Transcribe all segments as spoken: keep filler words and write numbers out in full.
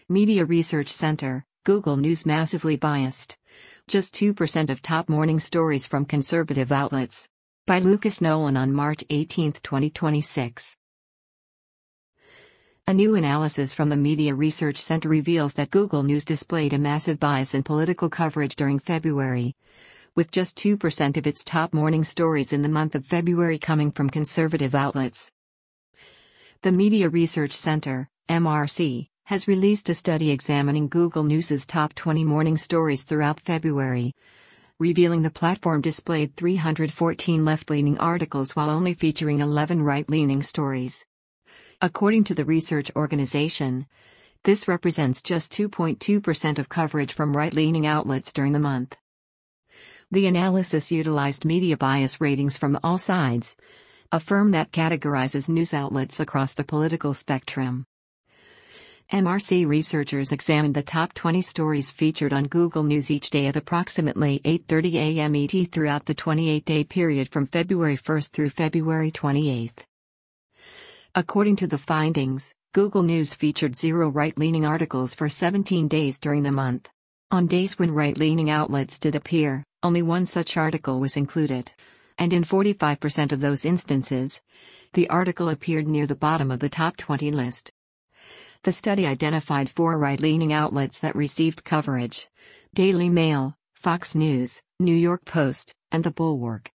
Media Research Center, Google News massively biased. Just two percent of top morning stories from conservative outlets. By Lucas Nolan on March eighteenth, twenty twenty-six. A new analysis from the Media Research Center reveals that Google News displayed a massive bias in political coverage during February, with just two percent of its top morning stories in the month of February coming from conservative outlets. The Media Research Center, M R C, has released a study examining Google News's top twenty morning stories throughout February, revealing the platform displayed three hundred fourteen left-leaning articles while only featuring eleven right-leaning stories. According to the research organization, this represents just two point two percent of coverage from right-leaning outlets during the month. The analysis utilized media bias ratings from All Sides, a firm that categorizes news outlets across the political spectrum. M R C researchers examined the top twenty stories featured on Google News each day at approximately eight thirty a m E T throughout the twenty-eight day period from February first through February twenty-eighth. According to the findings, Google News featured zero right-leaning articles for seventeen days during the month. On days when right-leaning outlets did appear, only one such article was included. And in forty-five percent of those instances, the article appeared near the bottom of the top twenty list. The study identified four right-leaning outlets that received coverage: Daily Mail, Fox News, New York Post, and The Bulwark.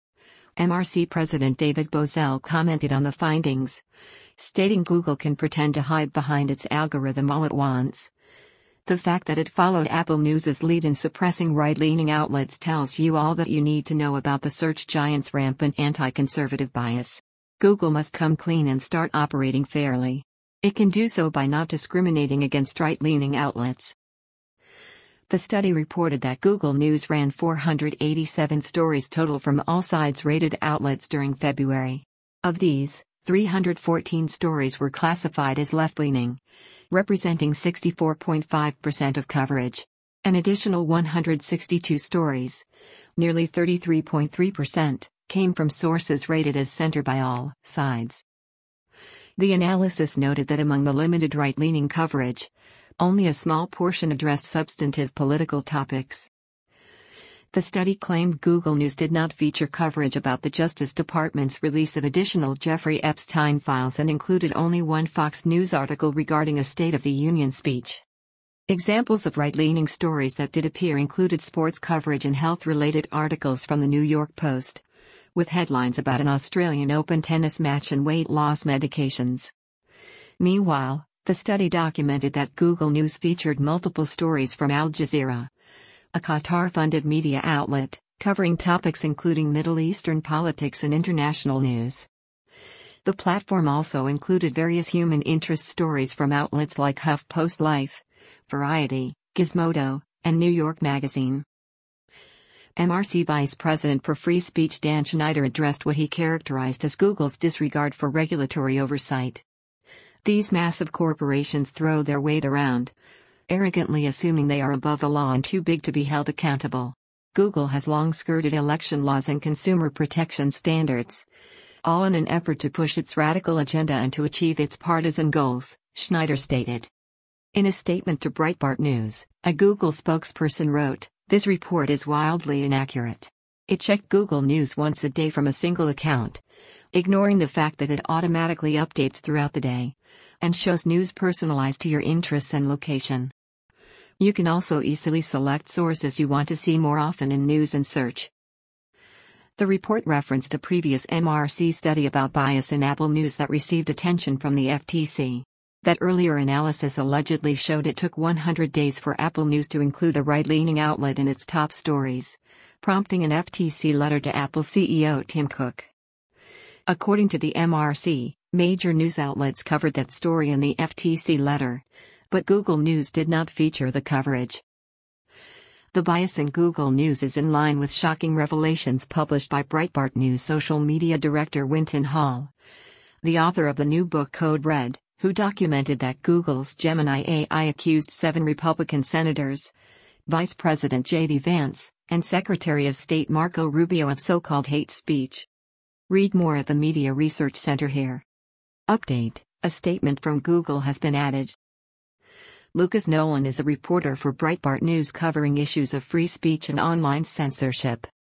M R C President David Bozell commented on the findings, stating Google can pretend to hide behind its algorithm all it wants. The fact that it followed Apple News' lead in suppressing right-leaning outlets tells you all that you need to know about the search giant's rampant anti-conservative bias. Google must come clean and start operating fairly. It can do so by not discriminating against right-leaning outlets. The study reported that Google News ran four hundred eighty-seven stories total from all sides rated outlets during February. Of these, three hundred fourteen stories were classified as left-leaning, representing sixty-four point five percent of coverage. An additional one hundred sixty-two stories, nearly thirty-three point three percent, came from sources rated as center by all sides. The analysis noted that among the limited right-leaning coverage, only a small portion addressed substantive political topics. The study claimed Google News did not feature coverage about the Justice Department's release of additional Jeffrey Epstein files and included only one Fox News article regarding a State of the Union speech. Examples of right-leaning stories that did appear included sports coverage and health-related articles from the New York Post, with headlines about an Australian Open tennis match and weight loss medications. Meanwhile, the study documented that Google News featured multiple stories from Al Jazeera, a Qatar-funded media outlet, covering topics including Middle Eastern politics and international news. The platform also included various human interest stories from outlets like HuffPost Life, Variety, Gizmodo, and New York Magazine. M R C Vice President for Free Speech Dan Schneider addressed what he characterized as Google's disregard for regulatory oversight. These massive corporations throw their weight around, arrogantly assuming they are above the law and too big to be held accountable. Google has long skirted election laws and consumer protection standards, all in an effort to push its radical agenda and to achieve its partisan goals, Schneider stated. In a statement to Breitbart News, a Google spokesperson wrote, "This report is wildly inaccurate. It checked Google News once a day from a single account, ignoring the fact that it automatically updates throughout the day, and shows news personalized to your interests and location. You can also easily select sources you want to see more often in news and search." The report referenced a previous M R C study about bias in Apple News that received attention from the F T C. That earlier analysis allegedly showed it took one hundred days for Apple News to include a right-leaning outlet in its top stories, prompting an F T C letter to Apple C E O Tim Cook. According to the M R C, major news outlets covered that story in the F T C letter, but Google News did not feature the coverage. The bias in Google News is in line with shocking revelations published by Breitbart News social media director Winton Hall, the author of the new book Code Red, who documented that Google's Gemini A I accused seven Republican senators, Vice President J D Vance, and Secretary of State Marco Rubio of so-called hate speech. Read more at the Media Research Center here. Update: a statement from Google has been added. Lucas Nolan is a reporter for Breitbart News covering issues of free speech and online censorship.